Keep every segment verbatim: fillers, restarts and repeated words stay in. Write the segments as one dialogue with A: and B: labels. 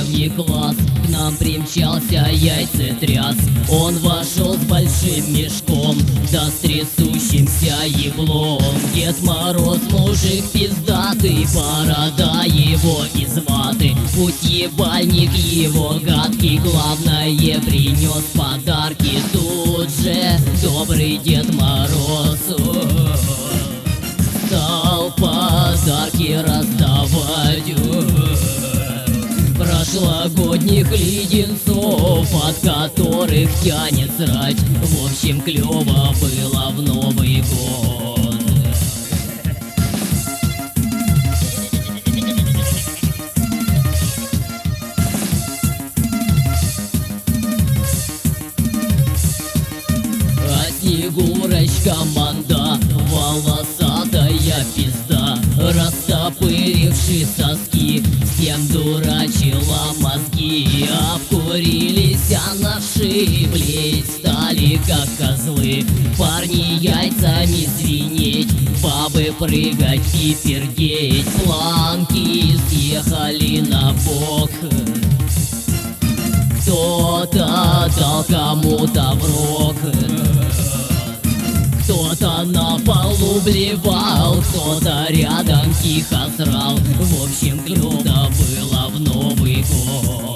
A: деревни класс. К нам примчался яйцетряс. Он вошел с большим мешком, да с трясущимся еблом. Дед Мороз мужик пиздатый, борода его из ваты. Путебальник его гадкий, главное принес подарки. Тут же добрый Дед Мороз стал подарки раздавать. Прошлогодних леденцов, от которых тянет срать. В общем, клёво было в Новый год. А Снегурочка манда, волосатая пизда, растопыривши соски, всем дурачила мозги. Обкурились, а нашиблись, стали как козлы. Парни яйцами звенеть, бабы прыгать и пердеть. Планки съехали на бок, кто-то дал кому-то в рог. Кто-то на полу блевал, кто-то рядом тихо срал. В общем, клёво было в Новый год.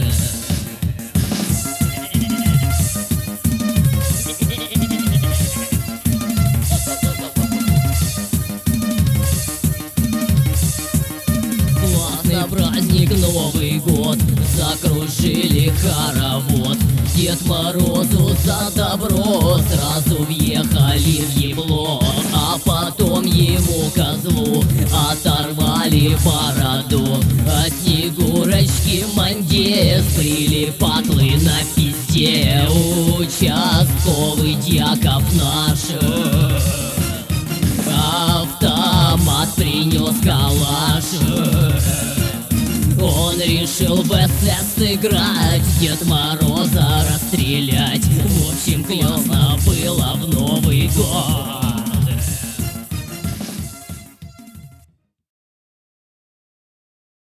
A: Классный праздник Новый год, закружили хоровод. Дед Морозу за добро сразу въехали в ебло, а потом ему, козлу, оторвали бороду. А Снегурочки манде сбрили патлы на пизде. Участковый дьяков наш автомат принес калаш. Он решил в эс эс играть, Дед Мороза расстрелять. В общем, классно было в Новый год.